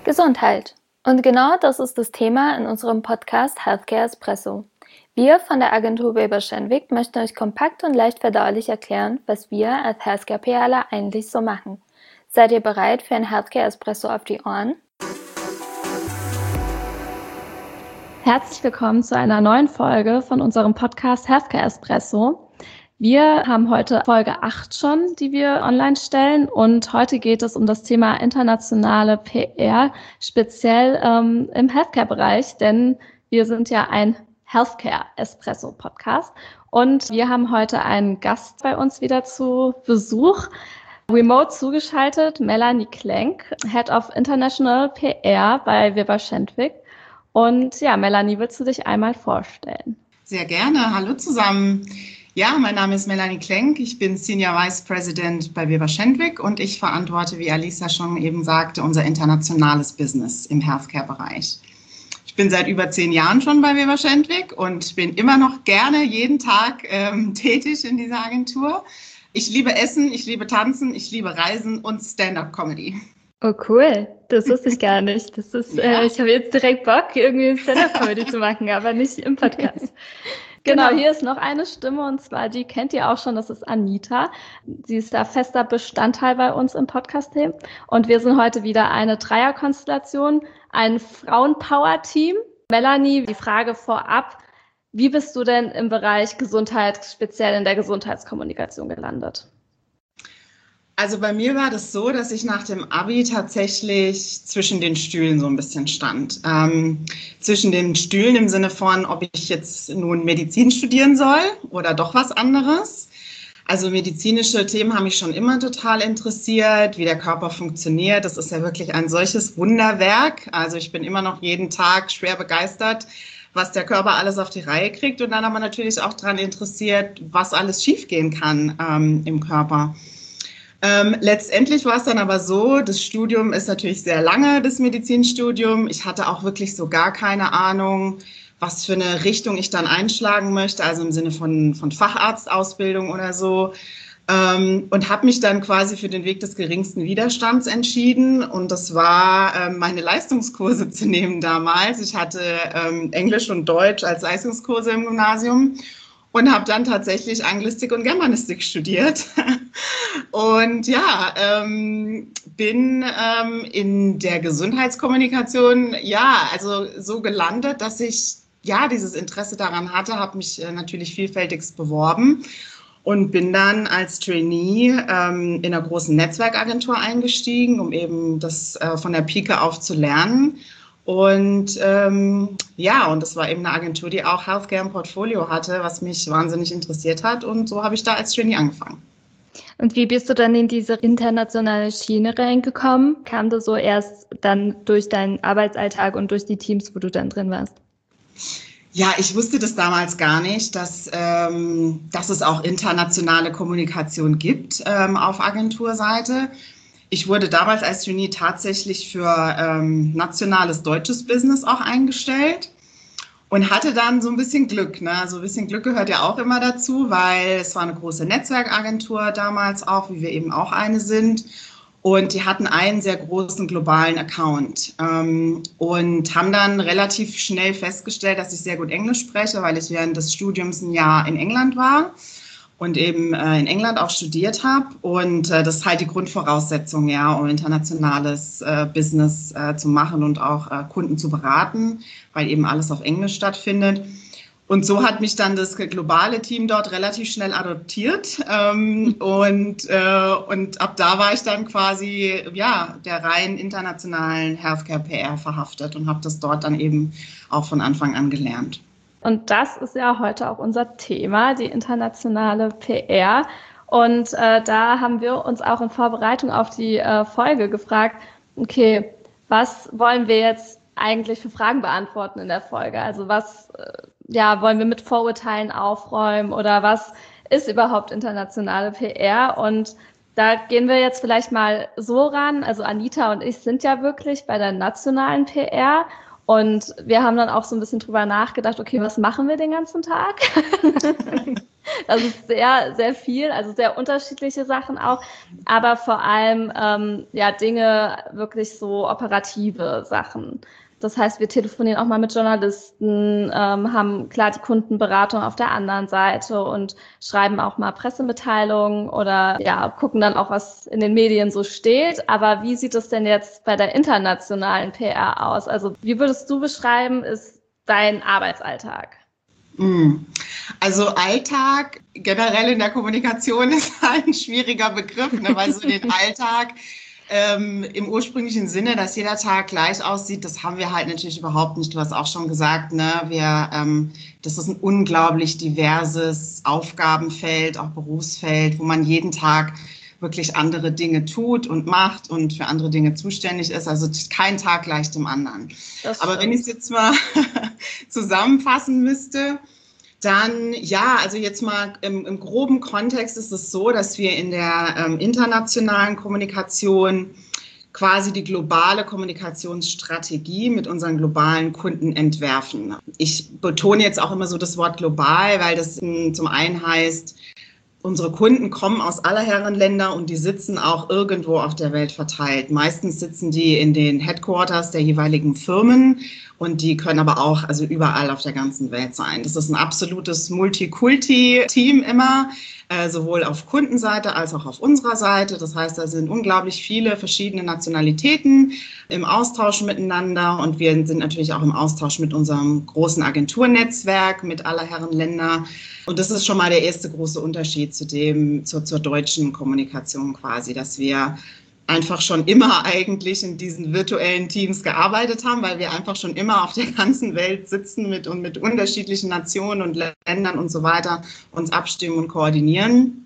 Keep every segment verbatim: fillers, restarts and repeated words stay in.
Gesundheit. Und genau das ist das Thema in unserem Podcast Healthcare Espresso. Wir von der Agentur Weber Schenwick möchten euch kompakt und leicht verdaulich erklären, was wir als Healthcare-PRler eigentlich so machen. Seid ihr bereit für ein Healthcare Espresso auf die Ohren? Herzlich willkommen zu einer neuen Folge von unserem Podcast Healthcare Espresso. Wir haben heute Folge acht schon, die wir online stellen, und heute geht es um das Thema internationale P R, speziell ähm, im Healthcare-Bereich, denn wir sind ja ein Healthcare-Espresso-Podcast und wir haben heute einen Gast bei uns wieder zu Besuch. Remote zugeschaltet, Melanie Klenk, Head of International P R bei Weber Schenwick. Und ja, Melanie, willst du dich einmal vorstellen? Sehr gerne. Hallo zusammen. Ja, mein Name ist Melanie Klenk. Ich bin Senior Vice President bei Weber Schenwick und ich verantworte, wie Alisa schon eben sagte, unser internationales Business im Healthcare-Bereich. Ich bin seit über zehn Jahren schon bei Weber Schenwick und bin immer noch gerne jeden Tag ähm, tätig in dieser Agentur. Ich liebe Essen, ich liebe Tanzen, ich liebe Reisen und Stand-up-Comedy. Oh cool, das wusste ich gar nicht. Das ist, ja. äh, ich habe jetzt direkt Bock, irgendwie Stand-up-Comedy zu machen, aber nicht im Podcast. Genau, genau, hier ist noch eine Stimme, und zwar, die kennt ihr auch schon, das ist Anita. Sie ist da fester Bestandteil bei uns im Podcast-Team. Und wir sind heute wieder eine Dreierkonstellation, ein Frauen-Power-Team. Melanie, die Frage vorab: Wie bist du denn im Bereich Gesundheit, speziell in der Gesundheitskommunikation, gelandet? Also bei mir war das so, dass ich nach dem Abi tatsächlich zwischen den Stühlen so ein bisschen stand. Ähm, zwischen den Stühlen im Sinne von, ob ich jetzt nun Medizin studieren soll oder doch was anderes. Also medizinische Themen haben mich schon immer total interessiert, wie der Körper funktioniert. Das ist ja wirklich ein solches Wunderwerk. Also ich bin immer noch jeden Tag schwer begeistert, was der Körper alles auf die Reihe kriegt. Und dann aber natürlich auch daran interessiert, was alles schiefgehen kann ähm, im Körper. Ähm, letztendlich war es dann aber so, das Studium ist natürlich sehr lange, das Medizinstudium. Ich hatte auch wirklich so gar keine Ahnung, was für eine Richtung ich dann einschlagen möchte, also im Sinne von, von Facharztausbildung oder so. Ähm, und habe mich dann quasi für den Weg des geringsten Widerstands entschieden. Und das war, ähm, meine Leistungskurse zu nehmen damals. Ich hatte ähm, Englisch und Deutsch als Leistungskurse im Gymnasium. Und habe dann tatsächlich Anglistik und Germanistik studiert. Und ja, ähm, bin ähm, in der Gesundheitskommunikation, ja, also so gelandet, dass ich ja dieses Interesse daran hatte, habe mich äh, natürlich vielfältigst beworben und bin dann als Trainee ähm, in einer großen Netzwerkagentur eingestiegen, um eben das äh, von der Pike auf zu lernen. Und ähm, ja, und das war eben eine Agentur, die auch Healthcare im Portfolio hatte, was mich wahnsinnig interessiert hat. Und so habe ich da als Trainee angefangen. Und wie bist du dann in diese internationale Schiene reingekommen? Kam das so erst dann durch deinen Arbeitsalltag und durch die Teams, wo du dann drin warst? Ja, ich wusste das damals gar nicht, dass, ähm, dass es auch internationale Kommunikation gibt ähm, auf Agenturseite. Ich wurde damals als Trainee tatsächlich für ähm, nationales deutsches Business auch eingestellt und hatte dann so ein bisschen Glück. Ne? So ein bisschen Glück gehört ja auch immer dazu, weil es war eine große Netzwerkagentur damals auch, wie wir eben auch eine sind. Und die hatten einen sehr großen globalen Account ähm, und haben dann relativ schnell festgestellt, dass ich sehr gut Englisch spreche, weil ich während des Studiums ein Jahr in England war und eben äh, in England auch studiert habe. Und äh, das ist halt die Grundvoraussetzung, ja, um internationales äh, Business äh, zu machen und auch äh, Kunden zu beraten, weil eben alles auf Englisch stattfindet. Und so hat mich dann das globale Team dort relativ schnell adoptiert. Ähm, und, äh, und ab da war ich dann quasi ja, der rein internationalen Healthcare-P R verhaftet und habe das dort dann eben auch von Anfang an gelernt. Und das ist ja heute auch unser Thema, die internationale P R. Und äh, da haben wir uns auch in Vorbereitung auf die äh, Folge gefragt, okay, was wollen wir jetzt eigentlich für Fragen beantworten in der Folge? Also was äh, ja, wollen wir mit Vorurteilen aufräumen oder was ist überhaupt internationale P R? Und da gehen wir jetzt vielleicht mal so ran. Also Anita und ich sind ja wirklich bei der nationalen P R. Und wir haben dann auch so ein bisschen drüber nachgedacht, okay, was machen wir den ganzen Tag? Das ist sehr, sehr viel, also sehr unterschiedliche Sachen auch, aber vor allem ähm, ja Dinge, wirklich so operative Sachen. Das heißt, wir telefonieren auch mal mit Journalisten, ähm, haben klar die Kundenberatung auf der anderen Seite und schreiben auch mal Pressemitteilungen oder ja, gucken dann auch, was in den Medien so steht. Aber wie sieht es denn jetzt bei der internationalen P R aus? Also wie würdest du beschreiben, ist dein Arbeitsalltag? Also Alltag generell in der Kommunikation ist halt ein schwieriger Begriff, ne? Weil so den Alltag ähm, im ursprünglichen Sinne, dass jeder Tag gleich aussieht, das haben wir halt natürlich überhaupt nicht. Du hast auch schon gesagt, ne? Wir, ähm, das ist ein unglaublich diverses Aufgabenfeld, auch Berufsfeld, wo man jeden Tag wirklich andere Dinge tut und macht und für andere Dinge zuständig ist. Also kein Tag gleich dem anderen. Aber wenn ich es jetzt mal zusammenfassen müsste, dann ja, also jetzt mal im, im groben Kontext ist es so, dass wir in der ähm, internationalen Kommunikation quasi die globale Kommunikationsstrategie mit unseren globalen Kunden entwerfen. Ich betone jetzt auch immer so das Wort global, weil das m, zum einen heißt, unsere Kunden kommen aus aller Herren Länder und die sitzen auch irgendwo auf der Welt verteilt. Meistens sitzen die in den Headquarters der jeweiligen Firmen und die können aber auch also überall auf der ganzen Welt sein. Das ist ein absolutes Multikulti-Team immer, äh, sowohl auf Kundenseite als auch auf unserer Seite. Das heißt, da sind unglaublich viele verschiedene Nationalitäten im Austausch miteinander und wir sind natürlich auch im Austausch mit unserem großen Agenturnetzwerk, mit aller Herren Länder. Und das ist schon mal der erste große Unterschied zu dem, zur, zur deutschen Kommunikation quasi, dass wir einfach schon immer eigentlich in diesen virtuellen Teams gearbeitet haben, weil wir einfach schon immer auf der ganzen Welt sitzen mit, und mit unterschiedlichen Nationen und Ländern und so weiter uns abstimmen und koordinieren.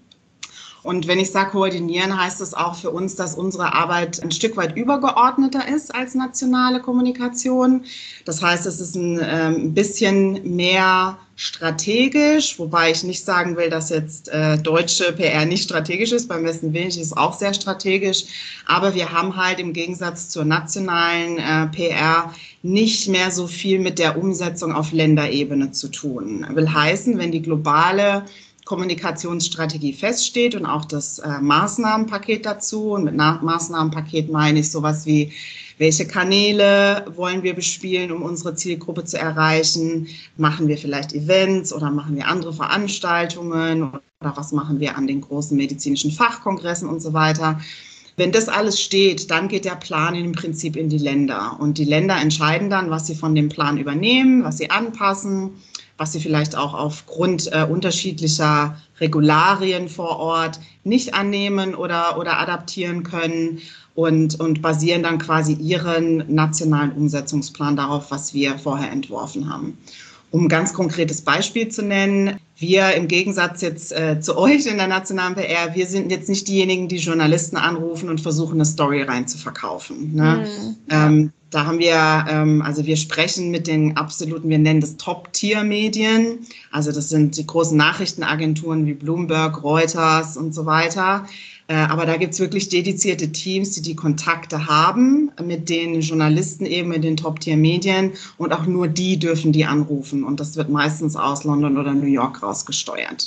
Und wenn ich sage koordinieren, heißt es auch für uns, dass unsere Arbeit ein Stück weit übergeordneter ist als nationale Kommunikation. Das heißt, es ist ein ähm, bisschen mehr strategisch, wobei ich nicht sagen will, dass jetzt äh, deutsche P R nicht strategisch ist. Beim besten Willen ist es auch sehr strategisch. Aber wir haben halt im Gegensatz zur nationalen äh, P R nicht mehr so viel mit der Umsetzung auf Länderebene zu tun. Will heißen, wenn die globale Kommunikationsstrategie feststeht und auch das äh, Maßnahmenpaket dazu. Und mit Na- Maßnahmenpaket meine ich sowas wie, welche Kanäle wollen wir bespielen, um unsere Zielgruppe zu erreichen? Machen wir vielleicht Events oder machen wir andere Veranstaltungen oder was machen wir an den großen medizinischen Fachkongressen und so weiter? Wenn das alles steht, dann geht der Plan im Prinzip in die Länder. Und die Länder entscheiden dann, was sie von dem Plan übernehmen, was sie anpassen, was sie vielleicht auch aufgrund äh, unterschiedlicher Regularien vor Ort nicht annehmen oder, oder adaptieren können und, und basieren dann quasi ihren nationalen Umsetzungsplan darauf, was wir vorher entworfen haben. Um ein ganz konkretes Beispiel zu nennen, wir im Gegensatz jetzt äh, zu euch in der nationalen P R, wir sind jetzt nicht diejenigen, die Journalisten anrufen und versuchen, eine Story rein zu verkaufen. Ne? Mhm. Ähm, da haben wir, ähm, also wir sprechen mit den absoluten, wir nennen das Top-Tier-Medien. Also das sind die großen Nachrichtenagenturen wie Bloomberg, Reuters und so weiter. Äh, aber da gibt's wirklich dedizierte Teams, die die Kontakte haben mit den Journalisten eben in den Top-Tier-Medien und auch nur die dürfen die anrufen und das wird meistens aus London oder New York rausgesteuert.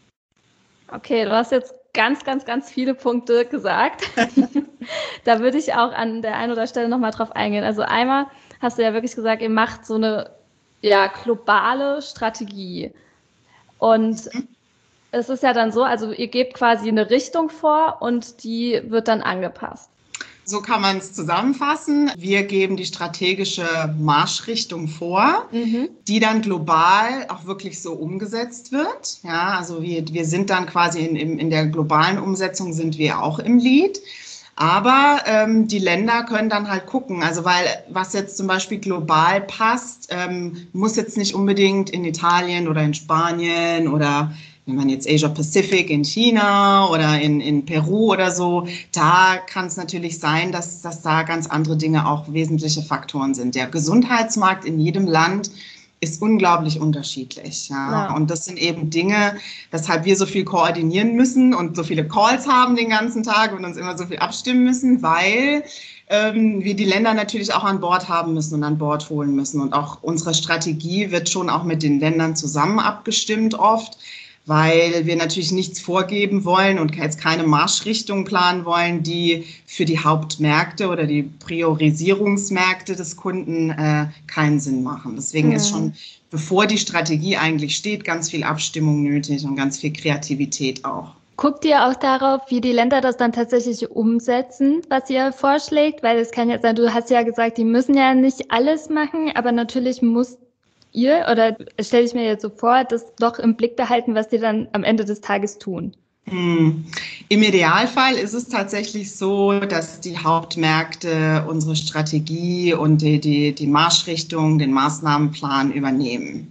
Okay, du hast jetzt ganz, ganz, ganz viele Punkte gesagt. Da würde ich auch an der einen oder anderen Stelle nochmal drauf eingehen. Also einmal hast du ja wirklich gesagt, ihr macht so eine ja, globale Strategie und mhm. Es ist ja dann so, also ihr gebt quasi eine Richtung vor und die wird dann angepasst. So kann man es zusammenfassen. Wir geben die strategische Marschrichtung vor, mhm. die dann global auch wirklich so umgesetzt wird. Ja, also wir, wir sind dann quasi in, in, in der globalen Umsetzung sind wir auch im Lead. Aber ähm, die Länder können dann halt gucken, also weil was jetzt zum Beispiel global passt, ähm, muss jetzt nicht unbedingt in Italien oder in Spanien oder wenn man jetzt Asia Pacific in China oder in, in Peru oder so, da kann es natürlich sein, dass, dass da ganz andere Dinge auch wesentliche Faktoren sind. Der Gesundheitsmarkt in jedem Land ist unglaublich unterschiedlich. Ja. Ja. Und das sind eben Dinge, weshalb wir so viel koordinieren müssen und so viele Calls haben den ganzen Tag und uns immer so viel abstimmen müssen, weil ähm, wir die Länder natürlich auch an Bord haben müssen und an Bord holen müssen. Und auch unsere Strategie wird schon auch mit den Ländern zusammen abgestimmt oft, weil wir natürlich nichts vorgeben wollen und jetzt keine Marschrichtung planen wollen, die für die Hauptmärkte oder die Priorisierungsmärkte des Kunden äh, keinen Sinn machen. Deswegen mhm. ist schon, bevor die Strategie eigentlich steht, ganz viel Abstimmung nötig und ganz viel Kreativität auch. Guckt ihr auch darauf, wie die Länder das dann tatsächlich umsetzen, was ihr vorschlägt? Weil es kann ja sein, du hast ja gesagt, die müssen ja nicht alles machen, aber natürlich muss ihr, oder stelle ich mir jetzt so vor, das doch im Blick behalten, was die dann am Ende des Tages tun. Hm. Im Idealfall ist es tatsächlich so, dass die Hauptmärkte unsere Strategie und die, die, die Marschrichtung, den Maßnahmenplan übernehmen,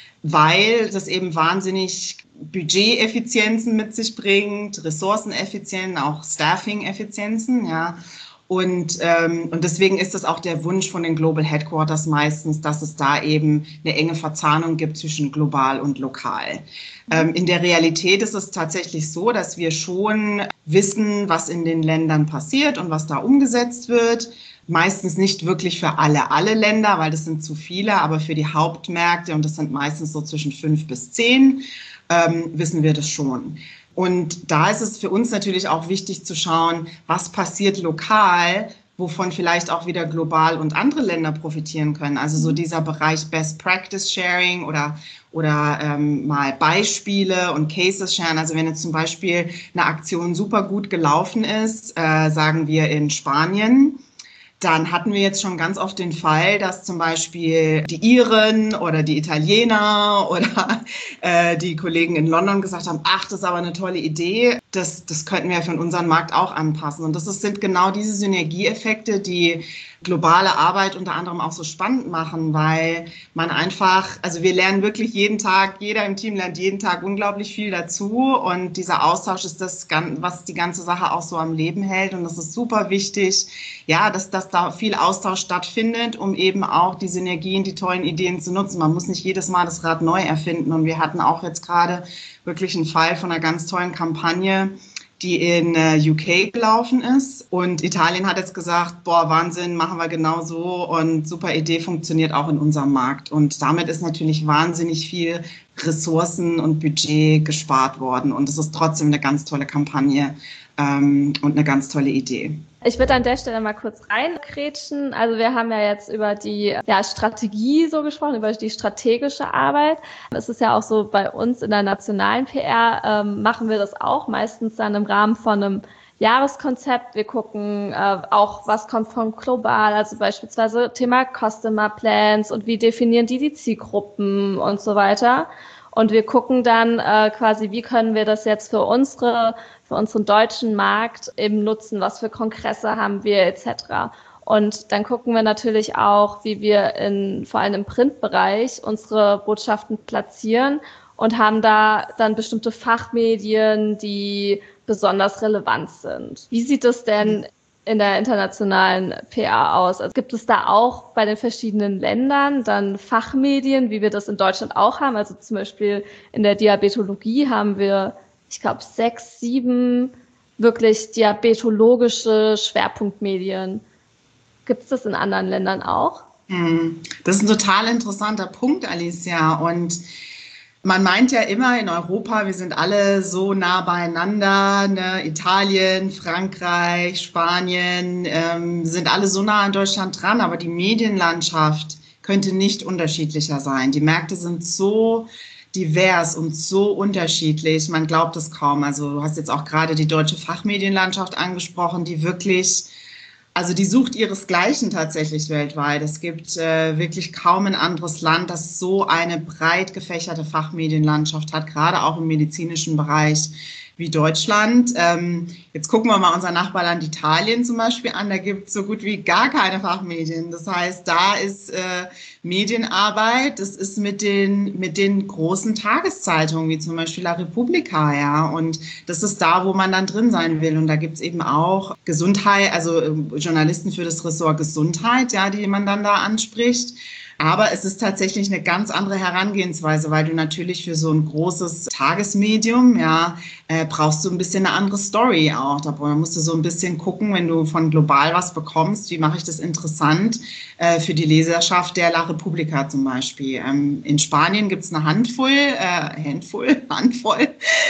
weil das eben wahnsinnig Budgeteffizienzen mit sich bringt, Ressourceneffizienzen, auch Staffing-Effizienzen, ja. Und, ähm, und deswegen ist das auch der Wunsch von den Global Headquarters meistens, dass es da eben eine enge Verzahnung gibt zwischen global und lokal. Ähm, in der Realität ist es tatsächlich so, dass wir schon wissen, was in den Ländern passiert und was da umgesetzt wird. Meistens nicht wirklich für alle, alle Länder, weil das sind zu viele, aber für die Hauptmärkte, und das sind meistens so zwischen fünf bis zehn, ähm, wissen wir das schon. Und da ist es für uns natürlich auch wichtig zu schauen, was passiert lokal, wovon vielleicht auch wieder global und andere Länder profitieren können. Also so dieser Bereich Best Practice Sharing oder, oder ähm, mal Beispiele und Cases sharen. Also wenn jetzt zum Beispiel eine Aktion super gut gelaufen ist, äh, sagen wir in Spanien, dann hatten wir jetzt schon ganz oft den Fall, dass zum Beispiel die Iren oder die Italiener oder äh, die Kollegen in London gesagt haben, ach, das ist aber eine tolle Idee, das, das könnten wir für unseren Markt auch anpassen. Und das ist, sind genau diese Synergieeffekte, die globale Arbeit unter anderem auch so spannend machen, weil man einfach, also wir lernen wirklich jeden Tag, jeder im Team lernt jeden Tag unglaublich viel dazu und dieser Austausch ist das, was die ganze Sache auch so am Leben hält und das ist super wichtig, ja, dass, dass da viel Austausch stattfindet, um eben auch die Synergien, die tollen Ideen zu nutzen. Man muss nicht jedes Mal das Rad neu erfinden und wir hatten auch jetzt gerade wirklich einen Fall von einer ganz tollen Kampagne, die in äh, U K gelaufen ist. Und Italien hat jetzt gesagt, boah, Wahnsinn, machen wir genau so und super Idee, funktioniert auch in unserem Markt. Und damit ist natürlich wahnsinnig viel Ressourcen und Budget gespart worden. Und es ist trotzdem eine ganz tolle Kampagne ähm, und eine ganz tolle Idee. Ich würde an der Stelle mal kurz reinkrätschen. Also wir haben ja jetzt über die ja, Strategie so gesprochen, über die strategische Arbeit. Es ist ja auch so, bei uns in der nationalen P R ähm, machen wir das auch meistens dann im Rahmen von einem Jahreskonzept. Wir gucken äh, auch, was kommt von global, also beispielsweise Thema Customer Plans und wie definieren die die Zielgruppen und so weiter. Und wir gucken dann äh, quasi, wie können wir das jetzt für unsere für unseren deutschen Markt eben nutzen, was für Kongresse haben wir et cetera. Und dann gucken wir natürlich auch, wie wir in vor allem im Printbereich unsere Botschaften platzieren und haben da dann bestimmte Fachmedien, die besonders relevant sind. Wie sieht es denn in der internationalen P R aus? Also gibt es da auch bei den verschiedenen Ländern dann Fachmedien, wie wir das in Deutschland auch haben? Also zum Beispiel in der Diabetologie haben wir, ich glaube, sechs, sieben wirklich diabetologische Schwerpunktmedien. Gibt es das in anderen Ländern auch? Das ist ein total interessanter Punkt, Alicia. Und man meint ja immer in Europa, wir sind alle so nah beieinander, ne? Italien, Frankreich, Spanien, ähm, sind alle so nah an Deutschland dran, aber die Medienlandschaft könnte nicht unterschiedlicher sein. Die Märkte sind so divers und so unterschiedlich, man glaubt es kaum. Also du hast jetzt auch gerade die deutsche Fachmedienlandschaft angesprochen, die wirklich, also die sucht ihresgleichen tatsächlich weltweit. Es gibt äh, wirklich kaum ein anderes Land, das so eine breit gefächerte Fachmedienlandschaft hat, gerade auch im medizinischen Bereich wie Deutschland. Ähm, jetzt gucken wir mal unser Nachbarland Italien zum Beispiel an. Da gibt es so gut wie gar keine Fachmedien. Das heißt, da ist äh, Medienarbeit, das ist mit den, mit den großen Tageszeitungen, wie zum Beispiel La Repubblica, ja. Und das ist da, wo man dann drin sein will. Und da gibt es eben auch Gesundheit, also äh, Journalisten für das Ressort Gesundheit, ja, die man dann da anspricht. Aber es ist tatsächlich eine ganz andere Herangehensweise, weil du natürlich für so ein großes Tagesmedium, ja, äh, brauchst du ein bisschen eine andere Story auch. Da musst du so ein bisschen gucken, wenn du von global was bekommst, wie mache ich das interessant äh, für die Leserschaft der La Repubblica zum Beispiel. Ähm, in Spanien gibt es eine Handvoll, äh, Handvoll, Handvoll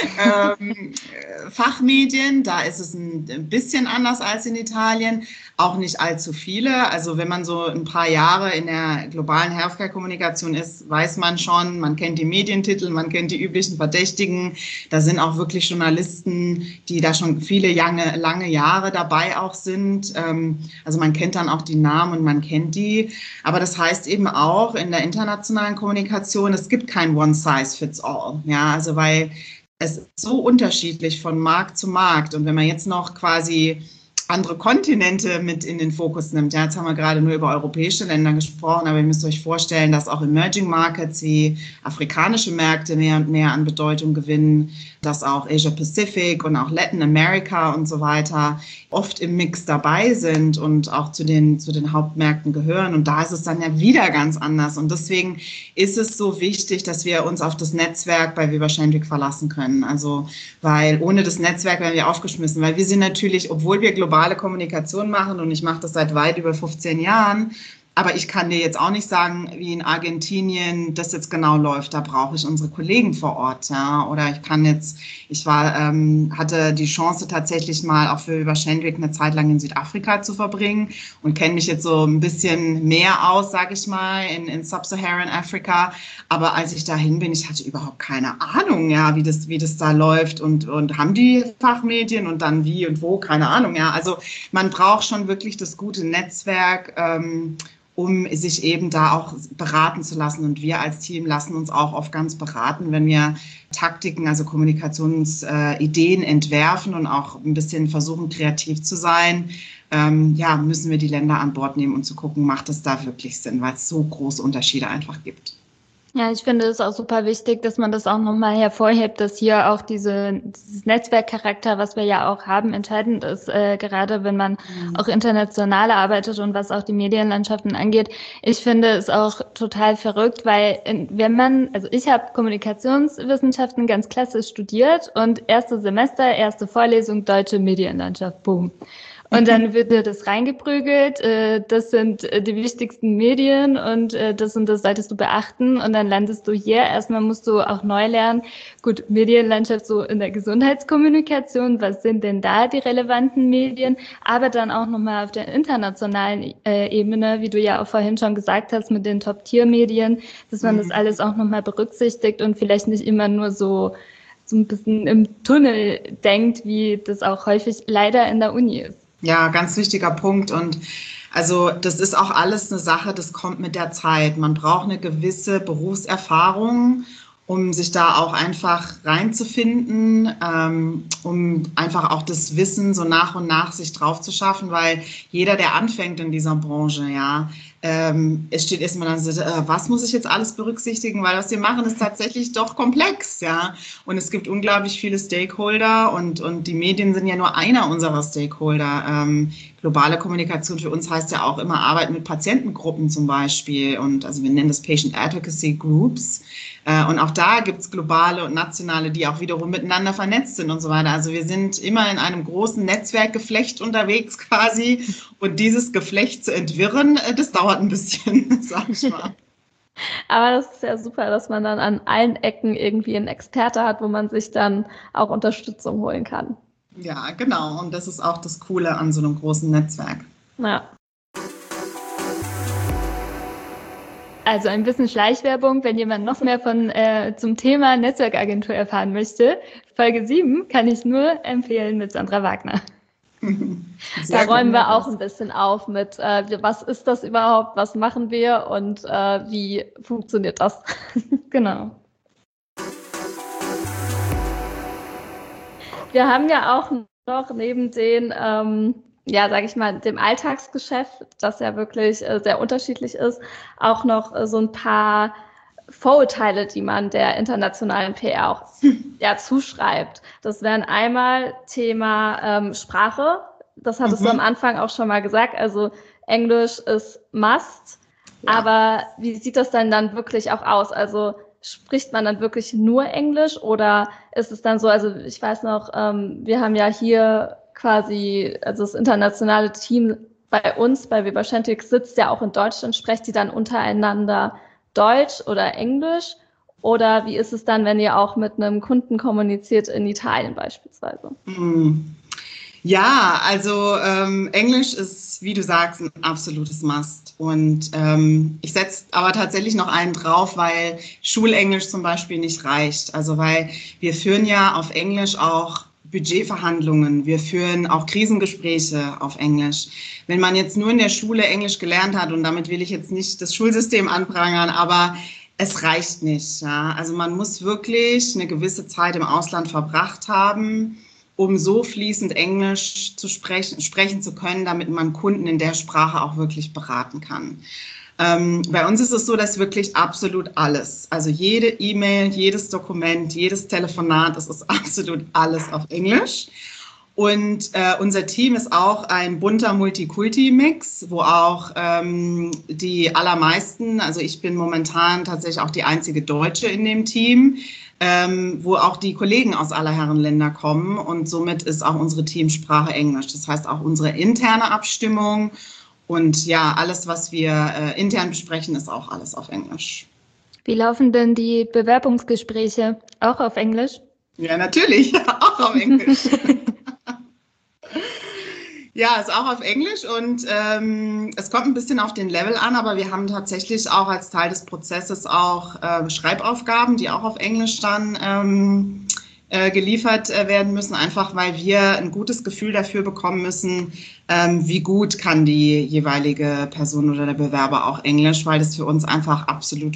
ähm, Fachmedien. Da ist es ein, ein bisschen anders als in Italien. Auch nicht allzu viele. Also wenn man so ein paar Jahre in der globalen Healthcare-Kommunikation ist, weiß man schon, man kennt die Medientitel, man kennt die üblichen Verdächtigen. Da sind auch wirklich Journalisten, die da schon viele lange, lange Jahre dabei auch sind. Also man kennt dann auch die Namen und man kennt die. Aber das heißt eben auch in der internationalen Kommunikation, es gibt kein One-Size-Fits-All. Ja, also weil es ist so unterschiedlich von Markt zu Markt. Und wenn man jetzt noch quasi andere Kontinente mit in den Fokus nimmt. Ja, jetzt haben wir gerade nur über europäische Länder gesprochen, aber ihr müsst euch vorstellen, dass auch Emerging Markets wie afrikanische Märkte mehr und mehr an Bedeutung gewinnen, dass auch Asia Pacific und auch Latin America und so weiter oft im Mix dabei sind und auch zu den, zu den Hauptmärkten gehören. Und da ist es dann ja wieder ganz anders. Und deswegen ist es so wichtig, dass wir uns auf das Netzwerk bei Weber Shandwick verlassen können. Also, weil ohne das Netzwerk werden wir aufgeschmissen, weil wir sind natürlich, obwohl wir globale Kommunikation machen und ich mache das seit weit über fünfzehn Jahren, aber ich kann dir jetzt auch nicht sagen, wie in Argentinien das jetzt genau läuft. Da brauche ich unsere Kollegen vor Ort, ja. Oder ich kann jetzt, ich war, ähm, hatte die Chance tatsächlich mal auch für Weber Shandwick eine Zeit lang in Südafrika zu verbringen und kenne mich jetzt so ein bisschen mehr aus, sage ich mal, in, in Sub-Saharan Afrika. Aber als ich dahin bin, ich hatte überhaupt keine Ahnung, ja, wie das, wie das da läuft und und haben die Fachmedien und dann wie und wo, keine Ahnung, ja. Also man braucht schon wirklich das gute Netzwerk. Ähm, um sich eben da auch beraten zu lassen. Und wir als Team lassen uns auch oft ganz beraten, wenn wir Taktiken, also Kommunikationsideen entwerfen und auch ein bisschen versuchen, kreativ zu sein. Ähm, ja, müssen wir die Länder an Bord nehmen und zu gucken, macht es da wirklich Sinn, weil es so große Unterschiede einfach gibt. Ja, ich finde es auch super wichtig, dass man das auch nochmal hervorhebt, dass hier auch diese, dieses Netzwerkcharakter, was wir ja auch haben, entscheidend ist, äh, gerade wenn man mhm. auch international arbeitet und was auch die Medienlandschaften angeht. Ich finde es auch total verrückt, weil wenn man, also ich habe Kommunikationswissenschaften ganz klassisch studiert und erste Semester, erste Vorlesung, deutsche Medienlandschaft, boom. Und dann wird dir das reingeprügelt, äh, das sind äh, die wichtigsten Medien und äh, das und das solltest du beachten und dann landest du hier. Erstmal musst du auch neu lernen, gut, Medienlandschaft so in der Gesundheitskommunikation, was sind denn da die relevanten Medien, aber dann auch nochmal auf der internationalen äh, Ebene, wie du ja auch vorhin schon gesagt hast, mit den Top-Tier-Medien, dass man das alles auch nochmal berücksichtigt und vielleicht nicht immer nur so so ein bisschen im Tunnel denkt, wie das auch häufig leider in der Uni ist. Ja, ganz wichtiger Punkt. Und also das ist auch alles eine Sache, das kommt mit der Zeit. Man braucht eine gewisse Berufserfahrung, um sich da auch einfach reinzufinden, ähm, um einfach auch das Wissen so nach und nach sich drauf zu schaffen, weil jeder, der anfängt in dieser Branche, ja, ähm, es steht erstmal dann so, äh, was muss ich jetzt alles berücksichtigen, weil was wir machen ist tatsächlich doch komplex, ja, und es gibt unglaublich viele Stakeholder und, und die Medien sind ja nur einer unserer Stakeholder. Ähm, globale Kommunikation für uns heißt ja auch immer Arbeit mit Patientengruppen zum Beispiel und also wir nennen das Patient Advocacy Groups. Und auch da gibt es globale und nationale, die auch wiederum miteinander vernetzt sind und so weiter. Also wir sind immer in einem großen Netzwerkgeflecht unterwegs quasi. Und dieses Geflecht zu entwirren, das dauert ein bisschen, sag ich mal. Aber das ist ja super, dass man dann an allen Ecken irgendwie einen Experte hat, wo man sich dann auch Unterstützung holen kann. Ja, genau. Und das ist auch das Coole an so einem großen Netzwerk. Ja. Also ein bisschen Schleichwerbung, wenn jemand noch mehr von äh, zum Thema Netzwerkagentur erfahren möchte. Folge sieben kann ich nur empfehlen mit Sandra Wagner. Da räumen wir auch ein bisschen auf mit, äh, was ist das überhaupt, was machen wir und äh, wie funktioniert das? Genau. Wir haben ja auch noch neben den ähm, ja, sage ich mal, dem Alltagsgeschäft, das ja wirklich äh, sehr unterschiedlich ist, auch noch äh, so ein paar Vorurteile, die man der internationalen P R auch ja, zuschreibt. Das wären einmal Thema ähm, Sprache. Das hattest mhm. du am Anfang auch schon mal gesagt. Also Englisch ist Must. Ja. Aber wie sieht das denn dann wirklich auch aus? Also spricht man dann wirklich nur Englisch oder ist es dann so, also ich weiß noch, ähm, wir haben ja hier quasi, also das internationale Team bei uns, bei Weber Scientific sitzt ja auch in Deutschland, sprecht die dann untereinander Deutsch oder Englisch? Oder wie ist es dann, wenn ihr auch mit einem Kunden kommuniziert in Italien beispielsweise? Mm. Ja, also ähm, Englisch ist, wie du sagst, ein absolutes Must. Und ähm, ich setze aber tatsächlich noch einen drauf, weil Schulenglisch zum Beispiel nicht reicht. Also weil wir führen ja auf Englisch auch Budgetverhandlungen, wir führen auch Krisengespräche auf Englisch. Wenn man jetzt nur in der Schule Englisch gelernt hat, und damit will ich jetzt nicht das Schulsystem anprangern, aber es reicht nicht. Ja? Also man muss wirklich eine gewisse Zeit im Ausland verbracht haben, um so fließend Englisch zu sprechen, sprechen zu können, damit man Kunden in der Sprache auch wirklich beraten kann. Ähm, bei uns ist es so, dass wirklich absolut alles, also jede E-Mail, jedes Dokument, jedes Telefonat, das ist absolut alles auf Englisch. Und äh, unser Team ist auch ein bunter Multikulti-Mix, wo auch ähm, die allermeisten, also ich bin momentan tatsächlich auch die einzige Deutsche in dem Team, ähm, wo auch die Kollegen aus aller Herren Länder kommen, und somit ist auch unsere Teamsprache Englisch. Das heißt auch unsere interne Abstimmung und ja, alles, was wir äh, intern besprechen, ist auch alles auf Englisch. Wie laufen denn die Bewerbungsgespräche? Auch auf Englisch? Ja, natürlich, auch auf Englisch. Ja, ist auch auf Englisch, und ähm, es kommt ein bisschen auf den Level an, aber wir haben tatsächlich auch als Teil des Prozesses auch äh, Schreibaufgaben, die auch auf Englisch dann ähm, äh, geliefert äh, werden müssen, einfach weil wir ein gutes Gefühl dafür bekommen müssen, ähm, wie gut kann die jeweilige Person oder der Bewerber auch Englisch, weil das für uns einfach absolut,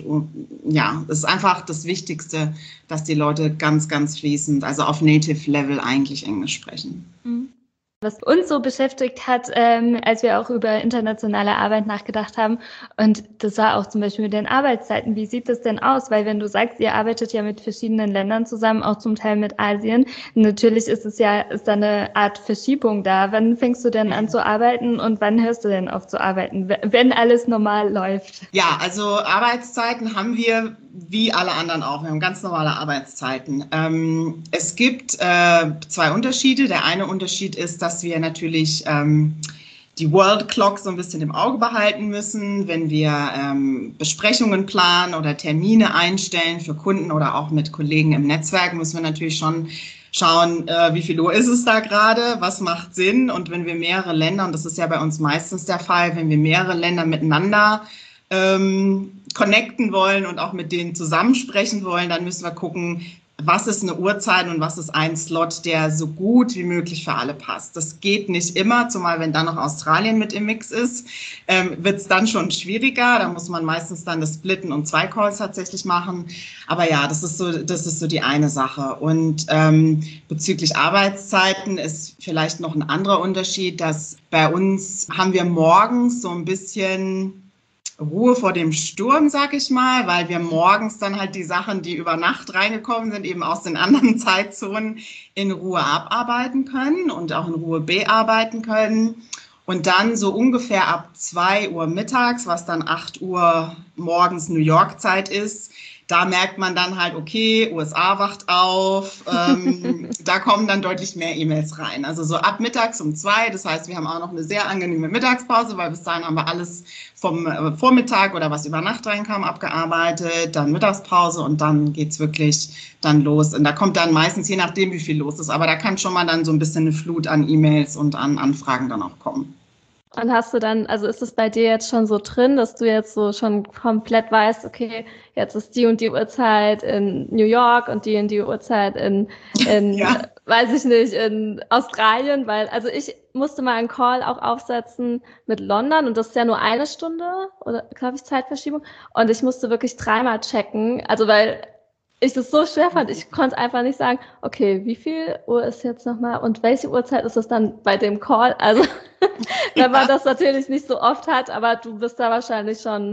ja, das ist einfach das Wichtigste, dass die Leute ganz, ganz fließend, also auf Native Level eigentlich Englisch sprechen. Mhm. Was uns so beschäftigt hat, ähm, als wir auch über internationale Arbeit nachgedacht haben, und das war auch zum Beispiel mit den Arbeitszeiten. Wie sieht das denn aus? Weil wenn du sagst, ihr arbeitet ja mit verschiedenen Ländern zusammen, auch zum Teil mit Asien, natürlich ist es ja, ist da eine Art Verschiebung da. Wann fängst du denn an zu arbeiten und wann hörst du denn auf zu arbeiten, wenn alles normal läuft? Ja, also Arbeitszeiten haben wir wie alle anderen auch. Wir haben ganz normale Arbeitszeiten. Ähm, es gibt äh, zwei Unterschiede. Der eine Unterschied ist, dass wir natürlich ähm, die World Clock so ein bisschen im Auge behalten müssen, wenn wir ähm, Besprechungen planen oder Termine einstellen für Kunden oder auch mit Kollegen im Netzwerk, müssen wir natürlich schon schauen, äh, wie viel Uhr ist es da gerade, was macht Sinn. Und wenn wir mehrere Länder, und das ist ja bei uns meistens der Fall, wenn wir mehrere Länder miteinander ähm, connecten wollen und auch mit denen zusammensprechen wollen, dann müssen wir gucken, was ist eine Uhrzeit und was ist ein Slot, der so gut wie möglich für alle passt. Das geht nicht immer, zumal wenn dann noch Australien mit im Mix ist, ähm, wird es dann schon schwieriger. Da muss man meistens dann das Splitten und zwei Calls tatsächlich machen. Aber ja, das ist so, das ist so die eine Sache. Und ähm, bezüglich Arbeitszeiten ist vielleicht noch ein anderer Unterschied, dass bei uns haben wir morgens so ein bisschen Ruhe vor dem Sturm, sag ich mal, weil wir morgens dann halt die Sachen, die über Nacht reingekommen sind, eben aus den anderen Zeitzonen in Ruhe abarbeiten können und auch in Ruhe bearbeiten können. Und dann so ungefähr ab zwei Uhr mittags, was dann acht Uhr morgens New York Zeit ist, da merkt man dann halt, okay, U S A wacht auf, ähm, da kommen dann deutlich mehr E-Mails rein. Also so ab mittags um zwei, das heißt, wir haben auch noch eine sehr angenehme Mittagspause, weil bis dahin haben wir alles vom äh, Vormittag oder was über Nacht reinkam abgearbeitet, dann Mittagspause und dann geht's wirklich dann los. Und da kommt dann meistens, je nachdem, wie viel los ist, aber da kann schon mal dann so ein bisschen eine Flut an E-Mails und an Anfragen dann auch kommen. Und hast du dann, also ist es bei dir jetzt schon so drin, dass du jetzt so schon komplett weißt, okay, jetzt ist die und die Uhrzeit in New York und die und die Uhrzeit in, in Ja. weiß ich nicht, in Australien, weil, also ich musste mal einen Call auch aufsetzen mit London und das ist ja nur eine Stunde oder, glaube ich, Zeitverschiebung und ich musste wirklich dreimal checken, also weil ich das so schwer fand, ich konnte einfach nicht sagen, okay, wie viel Uhr ist jetzt nochmal und welche Uhrzeit ist es dann bei dem Call? Also, wenn man das natürlich nicht so oft hat, aber du bist da wahrscheinlich schon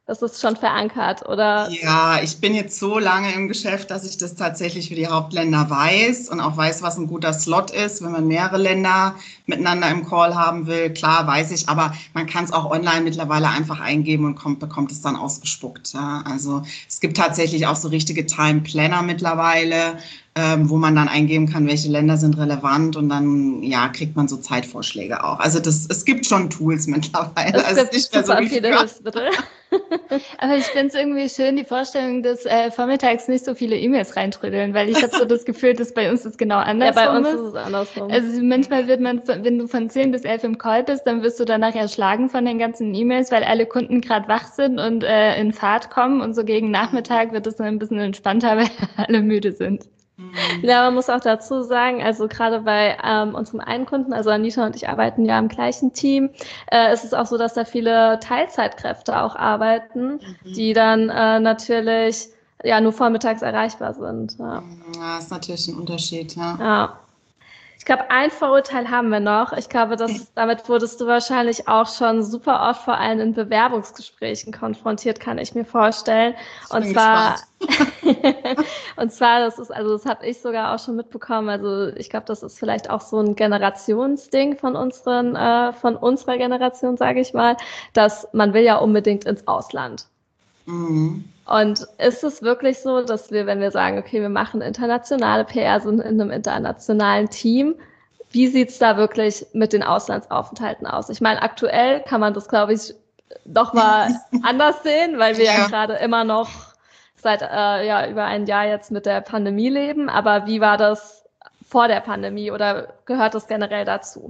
Das ist schon verankert, oder? Ja, ich bin jetzt so lange im Geschäft, dass ich das tatsächlich für die Hauptländer weiß und auch weiß, was ein guter Slot ist, wenn man mehrere Länder miteinander im Call haben will. Klar, weiß ich, aber man kann es auch online mittlerweile einfach eingeben und kommt, bekommt es dann ausgespuckt. Ja. Also es gibt tatsächlich auch so richtige Time Planner mittlerweile, ähm, wo man dann eingeben kann, welche Länder sind relevant und dann ja kriegt man so Zeitvorschläge auch. Also das, es gibt schon Tools mittlerweile. Es also gibt nicht mehr so super wie viele früher. Hilfsmittel. Aber ich finde es irgendwie schön, die Vorstellung, dass äh, vormittags nicht so viele E-Mails reintrödeln, weil ich habe so das Gefühl, dass bei uns das genau Ja, andersrum bei uns ist. ist es andersrum. Also manchmal wird man, wenn du von zehn bis elf im Call bist, dann wirst du danach erschlagen von den ganzen E-Mails, weil alle Kunden gerade wach sind und äh, in Fahrt kommen und so gegen Nachmittag wird es dann ein bisschen entspannter, weil alle müde sind. Ja, man muss auch dazu sagen, also gerade bei ähm, unserem einen Kunden, also Anita und ich arbeiten ja im gleichen Team, äh, ist es auch so, dass da viele Teilzeitkräfte auch arbeiten, die dann äh, natürlich ja nur vormittags erreichbar sind. Ja, Ja, ist natürlich ein Unterschied, ja. ja. Ich glaube, ein Vorurteil haben wir noch. Ich glaube, dass, damit wurdest du wahrscheinlich auch schon super oft vor allem in Bewerbungsgesprächen konfrontiert, kann ich mir vorstellen. Ich Und bin zwar, gespannt. und zwar, das ist, also das habe ich sogar auch schon mitbekommen. Also ich glaube, das ist vielleicht auch so ein Generationsding von unseren, äh, von unserer Generation, sage ich mal, dass man will ja unbedingt ins Ausland. Mhm. Und ist es wirklich so, dass wir, wenn wir sagen, okay, wir machen internationale P R, sind in einem internationalen Team, wie sieht's da wirklich mit den Auslandsaufenthalten aus? Ich meine, aktuell kann man das, glaube ich, doch mal anders sehen, weil wir ja, ja gerade immer noch seit äh, ja über ein Jahr jetzt mit der Pandemie leben. Aber wie war das vor der Pandemie oder gehört das generell dazu?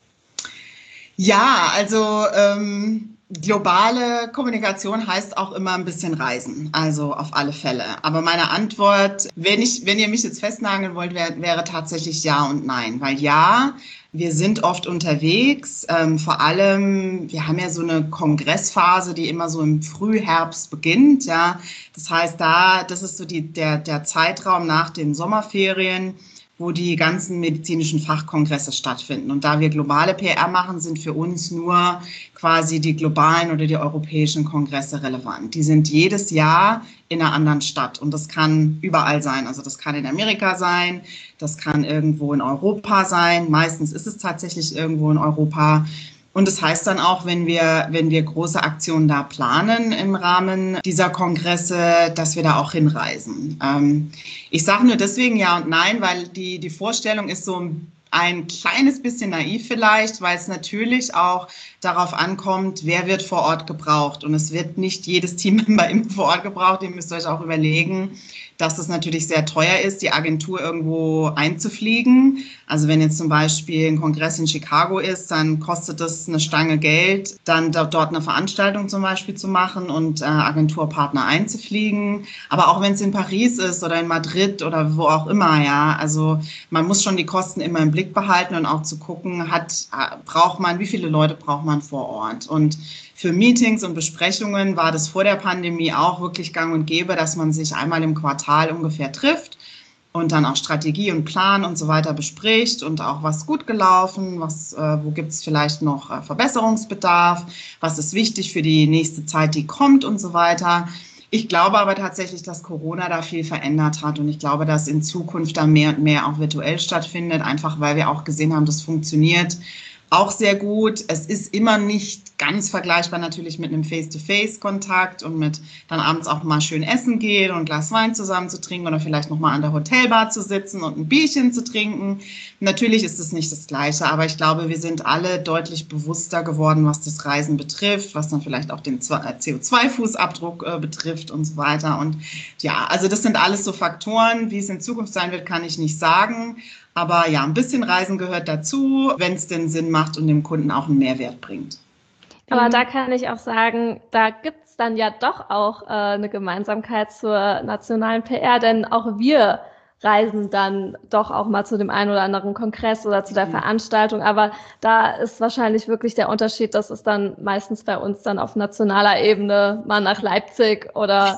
Ja, also ähm, globale Kommunikation heißt auch immer ein bisschen reisen, also auf alle Fälle. Aber meine Antwort, wenn ich, wenn ihr mich jetzt festnageln wollt, wär, wäre tatsächlich ja und nein. Weil ja, wir sind oft unterwegs, ähm, vor allem, wir haben ja so eine Kongressphase, die immer so im Frühherbst beginnt, ja. Das heißt, da, das ist so die, der, der Zeitraum nach den Sommerferien, wo die ganzen medizinischen Fachkongresse stattfinden. Und da wir globale P R machen, sind für uns nur quasi die globalen oder die europäischen Kongresse relevant. Die sind jedes Jahr in einer anderen Stadt und das kann überall sein. Also das kann in Amerika sein, das kann irgendwo in Europa sein. Meistens ist es tatsächlich irgendwo in Europa. Und das heißt dann auch, wenn wir, wenn wir große Aktionen da planen im Rahmen dieser Kongresse, dass wir da auch hinreisen. Ähm, ich sage nur deswegen ja und nein, weil die, die Vorstellung ist so ein kleines bisschen naiv vielleicht, weil es natürlich auch darauf ankommt, wer wird vor Ort gebraucht. Und es wird nicht jedes Teammember immer vor Ort gebraucht. Ihr müsst euch auch überlegen, dass es natürlich sehr teuer ist, die Agentur irgendwo einzufliegen. Also wenn jetzt zum Beispiel ein Kongress in Chicago ist, dann kostet es eine Stange Geld, dann dort eine Veranstaltung zum Beispiel zu machen und äh, Agenturpartner einzufliegen. Aber auch wenn es in Paris ist oder in Madrid oder wo auch immer, ja, also man muss schon die Kosten immer im Blick behalten und auch zu gucken, hat, braucht man, wie viele Leute braucht man vor Ort? Und für Meetings und Besprechungen war das vor der Pandemie auch wirklich gang und gäbe, dass man sich einmal im Quartal ungefähr trifft und dann auch Strategie und Plan und so weiter bespricht und auch was gut gelaufen, was, äh, wo gibt es vielleicht noch äh, Verbesserungsbedarf, was ist wichtig für die nächste Zeit, die kommt und so weiter. Ich glaube aber tatsächlich, dass Corona da viel verändert hat und ich glaube, dass in Zukunft da mehr und mehr auch virtuell stattfindet, einfach weil wir auch gesehen haben, das funktioniert auch sehr gut. Es ist immer nicht ganz vergleichbar natürlich mit einem Face-to-Face-Kontakt und mit dann abends auch mal schön essen gehen und ein Glas Wein zusammen zu trinken oder vielleicht noch mal an der Hotelbar zu sitzen und ein Bierchen zu trinken. Natürlich ist es nicht das Gleiche, aber ich glaube, wir sind alle deutlich bewusster geworden, was das Reisen betrifft, was dann vielleicht auch den C O zwei Fußabdruck äh, betrifft und so weiter. Und ja, also das sind alles so Faktoren. Wie es in Zukunft sein wird, kann ich nicht sagen. Aber ja, ein bisschen Reisen gehört dazu, wenn es denn Sinn macht und dem Kunden auch einen Mehrwert bringt. Aber da kann ich auch sagen, da gibt's dann ja doch auch äh, eine Gemeinsamkeit zur nationalen P R, denn auch wir reisen dann doch auch mal zu dem einen oder anderen Kongress oder zu der mhm. Veranstaltung. Aber da ist wahrscheinlich wirklich der Unterschied, dass es dann meistens bei uns dann auf nationaler Ebene mal nach Leipzig oder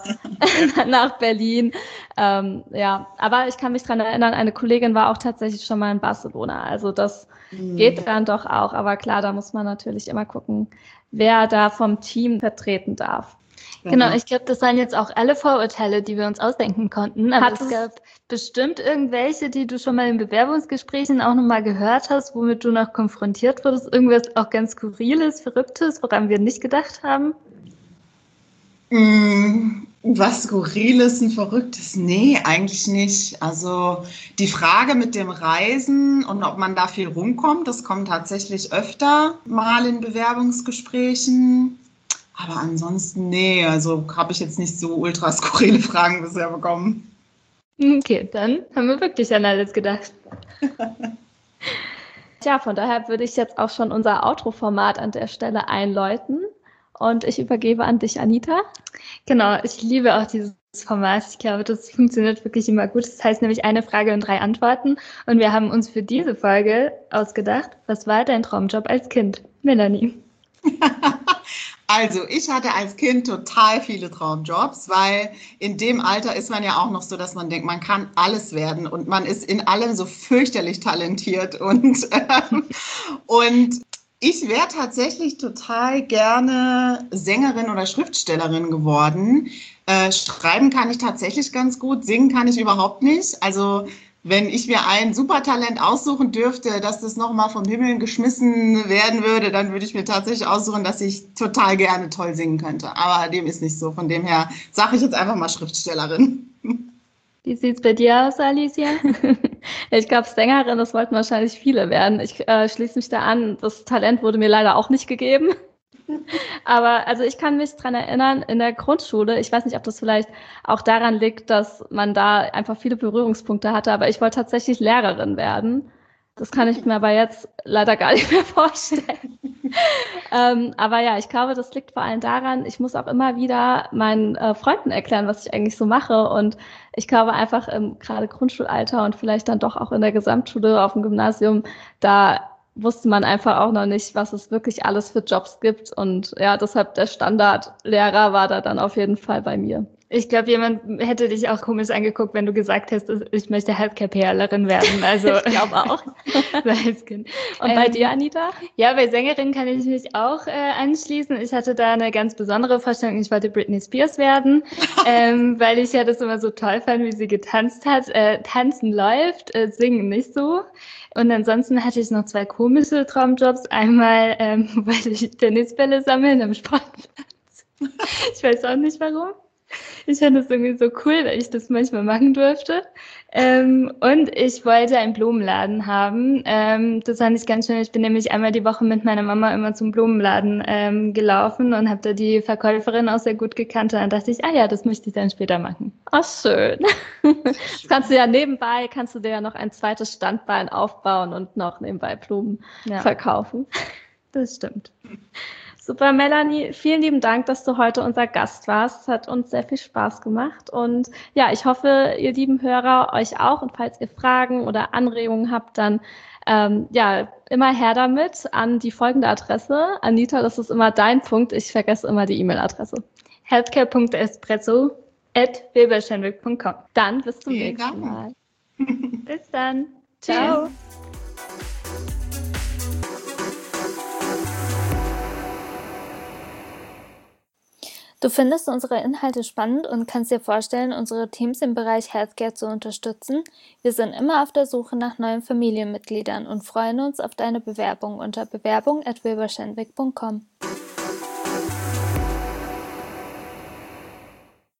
nach Berlin. Ähm, ja, aber ich kann mich dran erinnern, eine Kollegin war auch tatsächlich schon mal in Barcelona. Also das mhm. geht dann doch auch. Aber klar, da muss man natürlich immer gucken, wer da vom Team vertreten darf. Genau, ich glaube, das waren jetzt auch alle Vorurteile, die wir uns ausdenken konnten. Aber Hat es es- gab bestimmt irgendwelche, die du schon mal in Bewerbungsgesprächen auch nochmal gehört hast, womit du noch konfrontiert wurdest. Irgendwas auch ganz Skurriles, Verrücktes, woran wir nicht gedacht haben. Mm, Was Skurriles und Verrücktes? Nee, eigentlich nicht. Also die Frage mit dem Reisen und ob man da viel rumkommt, das kommt tatsächlich öfter mal in Bewerbungsgesprächen. Aber ansonsten, nee, also habe ich jetzt nicht so ultra skurrile Fragen bisher bekommen. Okay, dann haben wir wirklich an alles gedacht. Ja, von daher würde ich jetzt auch schon unser Outro-Format an der Stelle einläuten. Und ich übergebe an dich, Anita. Genau, ich liebe auch dieses Format. Ich glaube, das funktioniert wirklich immer gut. Das heißt nämlich eine Frage und drei Antworten. Und wir haben uns für diese Folge ausgedacht, was war dein Traumjob als Kind? Melanie. Also, ich hatte als Kind total viele Traumjobs, weil in dem Alter ist man ja auch noch so, dass man denkt, man kann alles werden und man ist in allem so fürchterlich talentiert. Und, ähm, und ich wäre tatsächlich total gerne Sängerin oder Schriftstellerin geworden. Äh, schreiben kann ich tatsächlich ganz gut, singen kann ich überhaupt nicht. Also wenn ich mir ein Supertalent aussuchen dürfte, dass das nochmal vom Himmel geschmissen werden würde, dann würde ich mir tatsächlich aussuchen, dass ich total gerne toll singen könnte. Aber dem ist nicht so. Von dem her sage ich jetzt einfach mal Schriftstellerin. Wie sieht's bei dir aus, Alicia? Ich glaube, Sängerin, das wollten wahrscheinlich viele werden. Ich äh, schließe mich da an. Das Talent wurde mir leider auch nicht gegeben. Aber also ich kann mich dran erinnern, in der Grundschule, ich weiß nicht, ob das vielleicht auch daran liegt, dass man da einfach viele Berührungspunkte hatte, aber ich wollte tatsächlich Lehrerin werden. Das kann ich mir aber jetzt leider gar nicht mehr vorstellen. ähm, aber ja, ich glaube, das liegt vor allem daran, ich muss auch immer wieder meinen äh, Freunden erklären, was ich eigentlich so mache. Und ich glaube einfach im gerade Grundschulalter und vielleicht dann doch auch in der Gesamtschule auf dem Gymnasium, da wusste man einfach auch noch nicht, was es wirklich alles für Jobs gibt. Und ja, deshalb der Standardlehrer war da dann auf jeden Fall bei mir. Ich glaube, jemand hätte dich auch komisch angeguckt, wenn du gesagt hast, ich möchte Healthcare-P R-Lerin werden. Also Ich glaube auch. als Kind. Und bei Ähm, dir, Anita? Ja, bei Sängerin kann ich mich auch äh, anschließen. Ich hatte da eine ganz besondere Vorstellung. Ich wollte Britney Spears werden, ähm, weil ich ja das immer so toll fand, wie sie getanzt hat. Äh, Tanzen läuft, äh, singen nicht so. Und ansonsten hatte ich noch zwei komische Traumjobs. Einmal ähm, wollte ich Tennisbälle sammeln am Sportplatz. Ich weiß auch nicht warum. Ich fand das irgendwie so cool, weil ich das manchmal machen durfte. Ähm, und ich wollte einen Blumenladen haben. Ähm, das fand ich ganz schön. Ich bin nämlich einmal die Woche mit meiner Mama immer zum Blumenladen ähm, gelaufen und habe da die Verkäuferin auch sehr gut gekannt. Und dann dachte ich, ah ja, das möchte ich dann später machen. Ach, schön. Das kannst du ja nebenbei, kannst du dir ja noch ein zweites Standbein aufbauen und noch nebenbei Blumen Ja. verkaufen. Das stimmt. Super, Melanie, vielen lieben Dank, dass du heute unser Gast warst. Es hat uns sehr viel Spaß gemacht. Und ja, ich hoffe, ihr lieben Hörer, euch auch. Und falls ihr Fragen oder Anregungen habt, dann ähm, ja, immer her damit an die folgende Adresse. Anita, das ist immer dein Punkt. Ich vergesse immer die E-Mail-Adresse. healthcare punkt espresso at weberschenwick punkt com. Dann bis zum Vielen nächsten Dank. Mal. Bis dann. Ciao. Du findest unsere Inhalte spannend und kannst dir vorstellen, unsere Teams im Bereich Healthcare zu unterstützen? Wir sind immer auf der Suche nach neuen Familienmitgliedern und freuen uns auf deine Bewerbung unter bewerbung at weberschenwick punkt com.